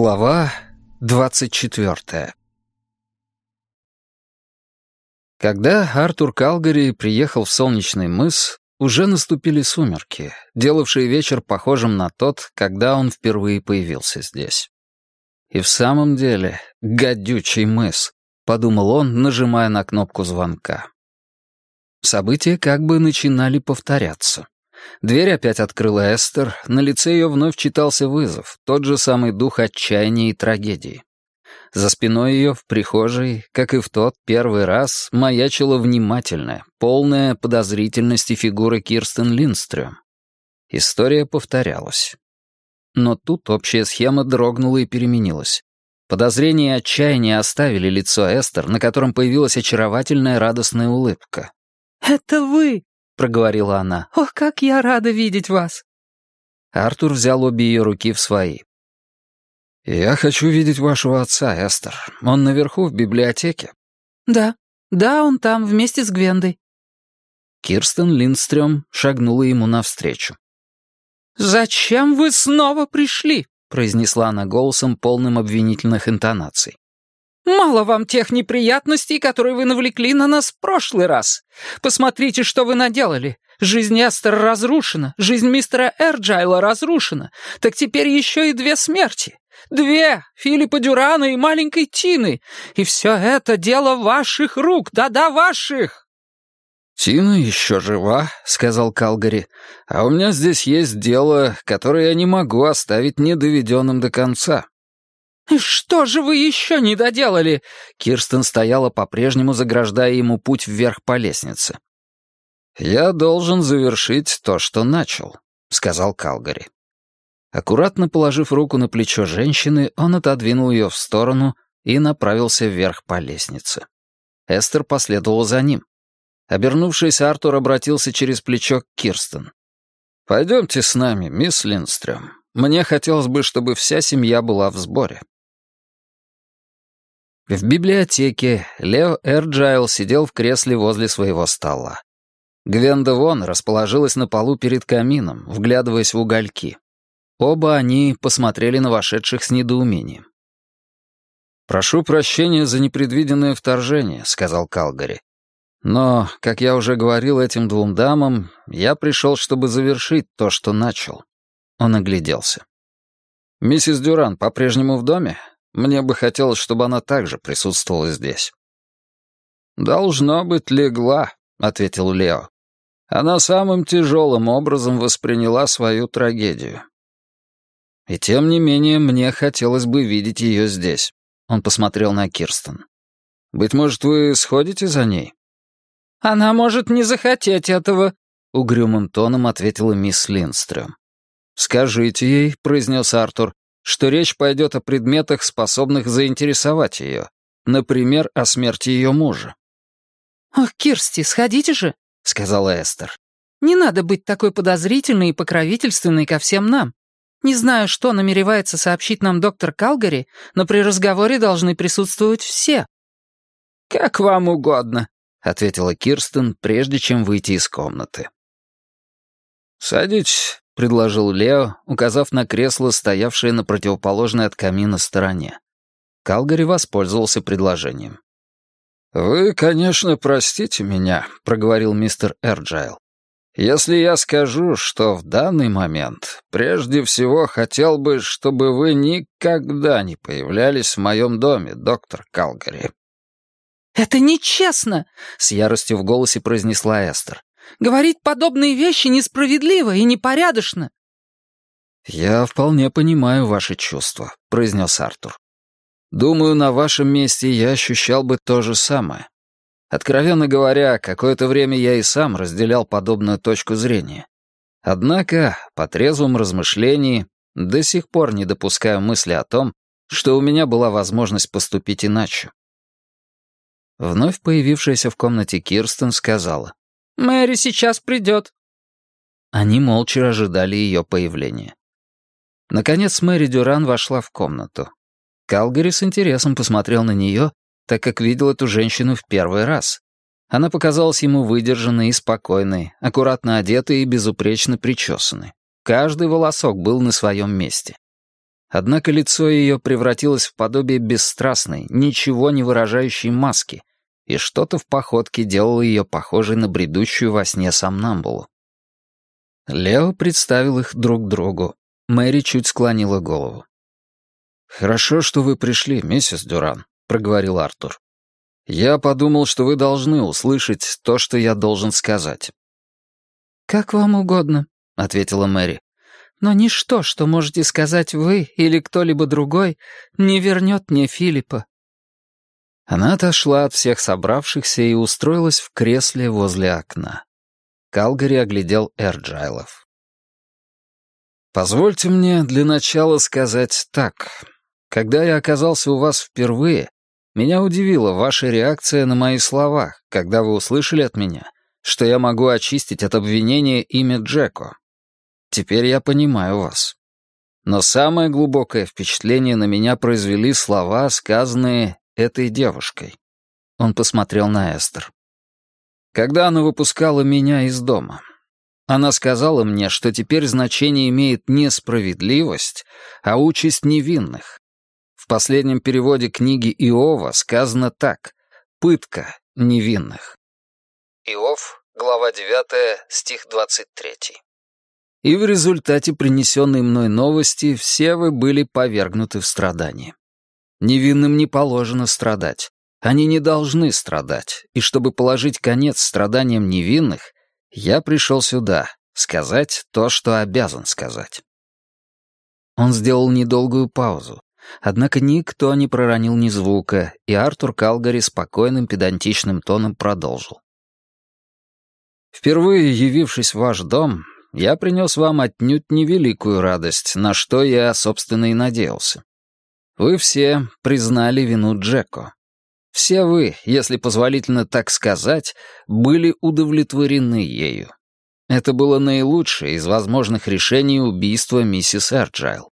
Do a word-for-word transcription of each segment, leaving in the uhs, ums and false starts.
Глава двадцать четвертая. Когда Артур Калгари приехал в Солнечный мыс, уже наступили сумерки, делавшие вечер похожим на тот, когда он впервые появился здесь. И в самом деле, гадючий мыс, подумал он, нажимая на кнопку звонка. События как бы начинали повторяться. Дверь опять открыла Эстер, на лице ее вновь читался вызов, тот же самый дух отчаяния и трагедии. За спиной ее, в прихожей, как и в тот первый раз, маячила внимательная, полная подозрительности фигура Кирстен Линдстрём. История повторялась. Но тут общая схема дрогнула и переменилась. Подозрения и отчаяние оставили лицо Эстер, на котором появилась очаровательная радостная улыбка. «Это вы!» — проговорила она. «Ох, как я рада видеть вас!» Артур взял обе ее руки в свои. «Я хочу видеть вашего отца, Эстер. Он наверху, в библиотеке». «Да, да, он там, вместе с Гвендой». Кирстен Линдстрём шагнула ему навстречу. «Зачем вы снова пришли?» — произнесла она голосом, полным обвинительных интонаций. «Мало вам тех неприятностей, которые вы навлекли на нас в прошлый раз. Посмотрите, что вы наделали. Жизнь Эстер разрушена, жизнь мистера Эрджайла разрушена. Так теперь еще и две смерти. Две! Филиппа Дюрана и маленькой Тины. И все это дело ваших рук, да-да, ваших!» «Тина еще жива», — сказал Калгари, «а у меня здесь есть дело, которое я не могу оставить недоведенным до конца». «И что же вы еще не доделали?» Кирстен стояла по-прежнему, заграждая ему путь вверх по лестнице. «Я должен завершить то, что начал», — сказал Калгари. Аккуратно положив руку на плечо женщины, он отодвинул ее в сторону и направился вверх по лестнице. Эстер последовала за ним. Обернувшись, Артур обратился через плечо к Кирстен. «Пойдемте с нами, мисс Линдстрём. Мне хотелось бы, чтобы вся семья была в сборе». В библиотеке Лео Эрджайл сидел в кресле возле своего стола. Гвенда Вон расположилась на полу перед камином, вглядываясь в угольки. Оба они посмотрели на вошедших с недоумением. «Прошу прощения за непредвиденное вторжение», — сказал Калгари. «Но, как я уже говорил этим двум дамам, я пришел, чтобы завершить то, что начал». Он огляделся. «Миссис Дюран по-прежнему в доме? Мне бы хотелось, чтобы она также присутствовала здесь». «Должно быть, легла», — ответил Лео. «Она самым тяжелым образом восприняла свою трагедию». «И тем не менее, мне хотелось бы видеть ее здесь». Он посмотрел на Кирстен. «Быть может, вы сходите за ней?» «Она может не захотеть этого», — угрюмым тоном ответила мисс Линдстрём. «Скажите ей», — произнес Артур, «что речь пойдет о предметах, способных заинтересовать ее. Например, о смерти ее мужа». «Ох, Кирсти, сходите же», — сказала Эстер. «Не надо быть такой подозрительной и покровительственной ко всем нам. Не знаю, что намеревается сообщить нам доктор Калгари, но при разговоре должны присутствовать все». «Как вам угодно», — ответила Кирстен, прежде чем выйти из комнаты. «Садитесь», — предложил Лео, указав на кресло, стоявшее на противоположной от камина стороне. Калгари воспользовался предложением. «Вы, конечно, простите меня», — проговорил мистер Эрджайл. «Если я скажу, что в данный момент прежде всего хотел бы, чтобы вы никогда не появлялись в моем доме, доктор Калгари». «Это нечестно!» — с яростью в голосе произнесла Эстер. «Говорить подобные вещи несправедливо и непорядочно». «Я вполне понимаю ваши чувства», — произнес Артур. «Думаю, на вашем месте я ощущал бы то же самое. Откровенно говоря, какое-то время я и сам разделял подобную точку зрения. Однако, по трезвом размышлении, до сих пор не допускаю мысли о том, что у меня была возможность поступить иначе». Вновь появившаяся в комнате Кирстен сказала: «Мэри сейчас придет». Они молча ожидали ее появления. Наконец Мэри Дюран вошла в комнату. Калгари с интересом посмотрел на нее, так как видел эту женщину в первый раз. Она показалась ему выдержанной и спокойной, аккуратно одетой и безупречно причесанной. Каждый волосок был на своем месте. Однако лицо ее превратилось в подобие бесстрастной, ничего не выражающей маски, и что-то в походке делало ее похожей на бредущую во сне сомнамбулу. Лео представил их друг другу. Мэри чуть склонила голову. «Хорошо, что вы пришли, миссис Дюран», — проговорил Артур. «Я подумал, что вы должны услышать то, что я должен сказать». «Как вам угодно», — ответила Мэри. «Но ничто, что можете сказать вы или кто-либо другой, не вернет мне Филиппа». Она отошла от всех собравшихся и устроилась в кресле возле окна. Калгари оглядел Эрджайлов. «Позвольте мне для начала сказать так. Когда я оказался у вас впервые, меня удивила ваша реакция на мои слова, когда вы услышали от меня, что я могу очистить от обвинения имя Джеко. Теперь я понимаю вас. Но самое глубокое впечатление на меня произвели слова, сказанные этой девушкой». Он посмотрел на Эстер. «Когда она выпускала меня из дома, она сказала мне, что теперь значение имеет не справедливость, а участь невинных. В последнем переводе книги Иова сказано так: «Пытка невинных». Иов, глава девятая, стих двадцать третий. И в результате принесенной мной новости все вы были повергнуты в страдания. Невинным не положено страдать. Они не должны страдать, и чтобы положить конец страданиям невинных, я пришел сюда сказать то, что обязан сказать. Он сделал недолгую паузу, однако никто не проронил ни звука, и Артур Калгари спокойным педантичным тоном продолжил. «Впервые явившись в ваш дом, я принес вам отнюдь невеликую радость, на что я, собственно, и надеялся. Вы все признали вину Джеко. Все вы, если позволительно так сказать, были удовлетворены ею. Это было наилучшее из возможных решений убийства миссис Эрджайл».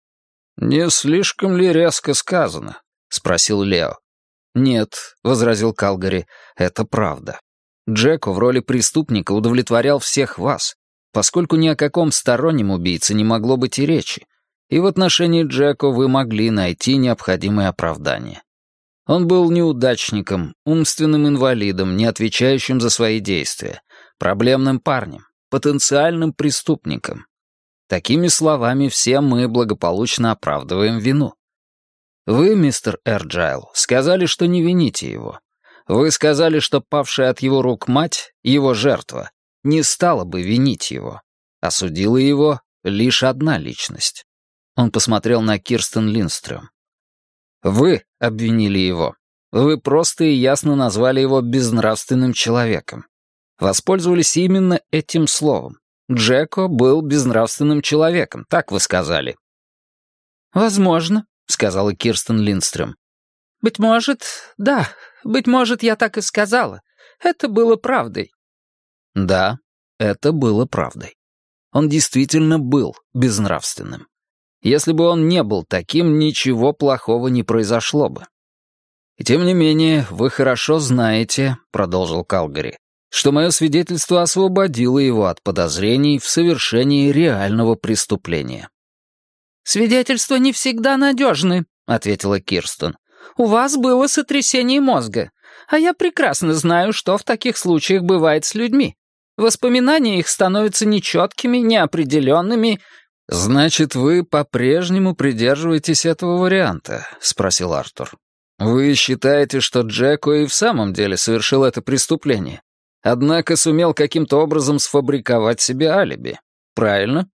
«Не слишком ли резко сказано?» — спросил Лео. «Нет», — возразил Калгари, — «это правда. Джеко в роли преступника удовлетворял всех вас, поскольку ни о каком стороннем убийце не могло быть и речи, и в отношении Джеко вы могли найти необходимое оправдание. Он был неудачником, умственным инвалидом, не отвечающим за свои действия, проблемным парнем, потенциальным преступником. Такими словами все мы благополучно оправдываем вину. Вы, мистер Эрджайл, сказали, что не вините его. Вы сказали, что павшая от его рук мать, его жертва, не стала бы винить его. Осудила его лишь одна личность. Он посмотрел на Кирстен Линдстрём. Вы обвинили его. Вы просто и ясно назвали его безнравственным человеком. Воспользовались именно этим словом. Джеко был безнравственным человеком, так вы сказали. «Возможно», — сказала Кирстен Линдстрём. «Быть может, да, быть может, я так и сказала. Это было правдой». Да, это было правдой. Он действительно был безнравственным. Если бы он не был таким, ничего плохого не произошло бы. «И тем не менее, вы хорошо знаете», — продолжил Калгари, «что мое свидетельство освободило его от подозрений в совершении реального преступления». «Свидетельства не всегда надежны», — ответила Кирстен. «У вас было сотрясение мозга, а я прекрасно знаю, что в таких случаях бывает с людьми. Воспоминания их становятся нечеткими, неопределенными». «Значит, вы по-прежнему придерживаетесь этого варианта?» — спросил Артур. «Вы считаете, что Джеко и в самом деле совершил это преступление, однако сумел каким-то образом сфабриковать себе алиби, правильно?»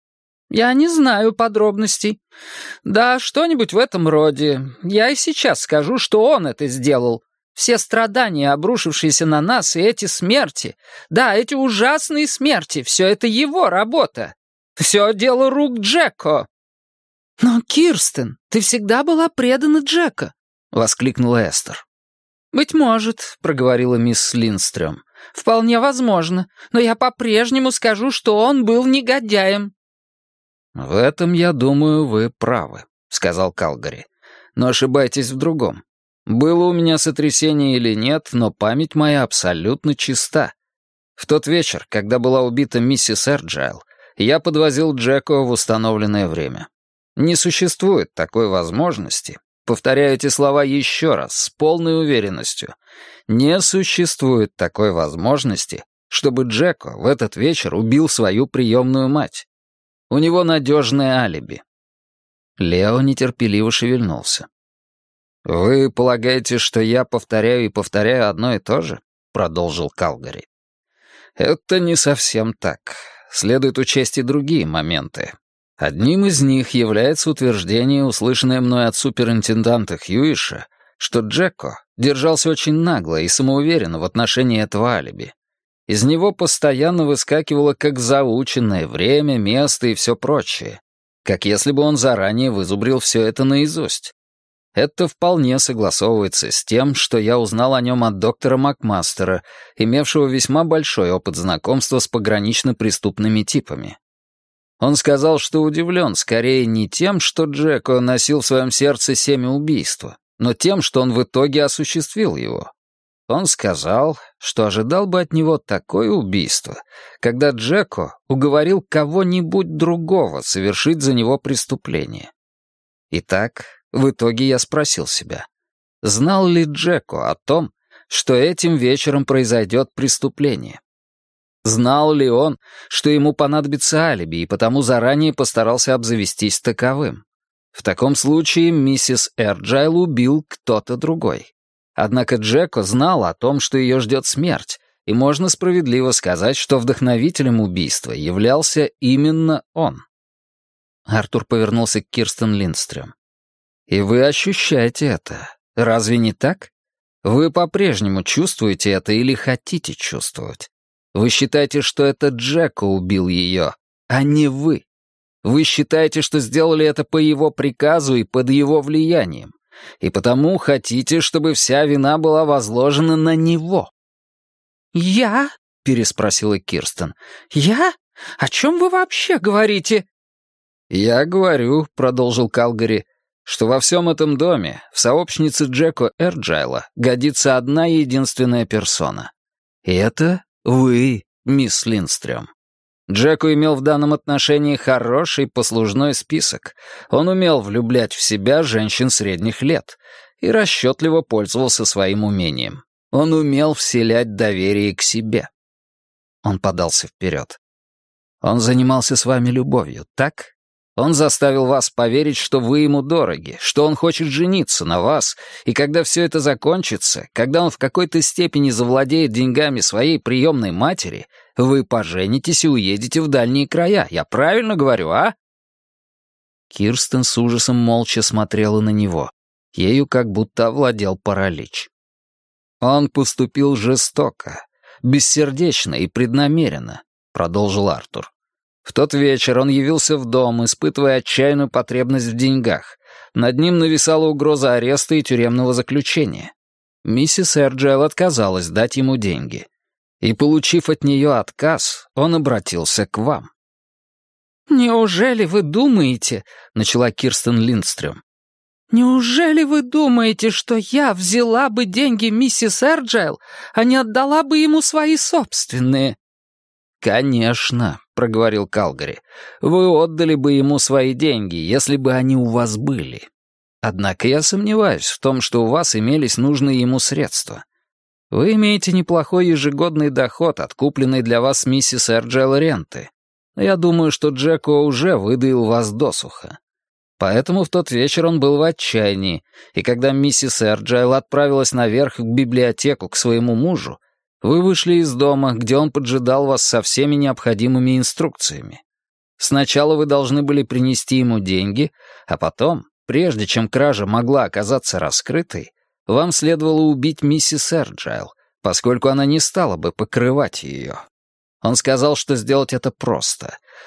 «Я не знаю подробностей. Да, что-нибудь в этом роде. Я и сейчас скажу, что он это сделал. Все страдания, обрушившиеся на нас, и эти смерти, да, эти ужасные смерти, все это его работа. Все дело рук Джеко». «Но, Кирстен, ты всегда была предана Джеко», — воскликнула Эстер. «Быть может», — проговорила мисс Линдстрём. «Вполне возможно, но я по-прежнему скажу, что он был негодяем». «В этом, я думаю, вы правы», — сказал Калгари. «Но ошибаетесь в другом. Было у меня сотрясение или нет, но память моя абсолютно чиста. В тот вечер, когда была убита миссис Эрджайл, я подвозил Джеко в установленное время. Не существует такой возможности. Повторяю эти слова еще раз, с полной уверенностью. Не существует такой возможности, чтобы Джеко в этот вечер убил свою приемную мать. У него надежное алиби. Лео нетерпеливо шевельнулся. «Вы полагаете, что я повторяю и повторяю одно и то же?» — продолжил Калгари. «Это не совсем так. Следует учесть и другие моменты. Одним из них является утверждение, услышанное мной от суперинтенданта Хьюиша, что Джеко держался очень нагло и самоуверенно в отношении этого алиби. Из него постоянно выскакивало как заученное время, место и все прочее, как если бы он заранее вызубрил все это наизусть. Это вполне согласовывается с тем, что я узнал о нем от доктора Макмастера, имевшего весьма большой опыт знакомства с погранично-преступными типами. Он сказал, что удивлен скорее не тем, что Джеко носил в своем сердце семя убийства, но тем, что он в итоге осуществил его. Он сказал, что ожидал бы от него такое убийство, когда Джеко уговорил кого-нибудь другого совершить за него преступление. Итак, в итоге я спросил себя, знал ли Джеко о том, что этим вечером произойдет преступление? Знал ли он, что ему понадобится алиби, и потому заранее постарался обзавестись таковым? В таком случае миссис Эрджайл убил кто-то другой. Однако Джеко знал о том, что ее ждет смерть, и можно справедливо сказать, что вдохновителем убийства являлся именно он. Артур повернулся к Кирстен Линдстрём. «И вы ощущаете это, разве не так? Вы по-прежнему чувствуете это или хотите чувствовать? Вы считаете, что это Джеко убил ее, а не вы. Вы считаете, что сделали это по его приказу и под его влиянием, и потому хотите, чтобы вся вина была возложена на него». «Я?» — переспросила Кирстен. «Я? О чем вы вообще говорите?» «Я говорю», — продолжил Калгари, что во всем этом доме в сообщнице Джеко Эрджайла годится одна единственная персона. И это вы, мисс Линдстрём. Джеко имел в данном отношении хороший послужной список. Он умел влюблять в себя женщин средних лет и расчетливо пользовался своим умением. Он умел вселять доверие к себе. Он подался вперед. Он занимался с вами любовью, так? Он заставил вас поверить, что вы ему дороги, что он хочет жениться на вас, и когда все это закончится, когда он в какой-то степени завладеет деньгами своей приемной матери, вы поженитесь и уедете в дальние края. Я правильно говорю, а?» Кирстен с ужасом молча смотрела на него. Ею как будто овладел паралич. «Он поступил жестоко, бессердечно и преднамеренно», — продолжил Артур. В тот вечер он явился в дом, испытывая отчаянную потребность в деньгах. Над ним нависала угроза ареста и тюремного заключения. Миссис Эрджайл отказалась дать ему деньги. И, получив от нее отказ, он обратился к вам. «Неужели вы думаете, — начала Кирстен Линдстрём, — неужели вы думаете, что я взяла бы деньги миссис Эрджайл, а не отдала бы ему свои собственные?» «Конечно», — проговорил Калгари, — «вы отдали бы ему свои деньги, если бы они у вас были. Однако я сомневаюсь в том, что у вас имелись нужные ему средства. Вы имеете неплохой ежегодный доход от купленной для вас миссис Эрджайл ренты. Но я думаю, что Джеко уже выдаил вас досуха. Поэтому в тот вечер он был в отчаянии, и когда миссис Эрджайл отправилась наверх в библиотеку к своему мужу, вы вышли из дома, где он поджидал вас со всеми необходимыми инструкциями. Сначала вы должны были принести ему деньги, а потом, прежде чем кража могла оказаться раскрытой, вам следовало убить миссис Эрджайл, поскольку она не стала бы покрывать ее. Он сказал, что сделать это просто.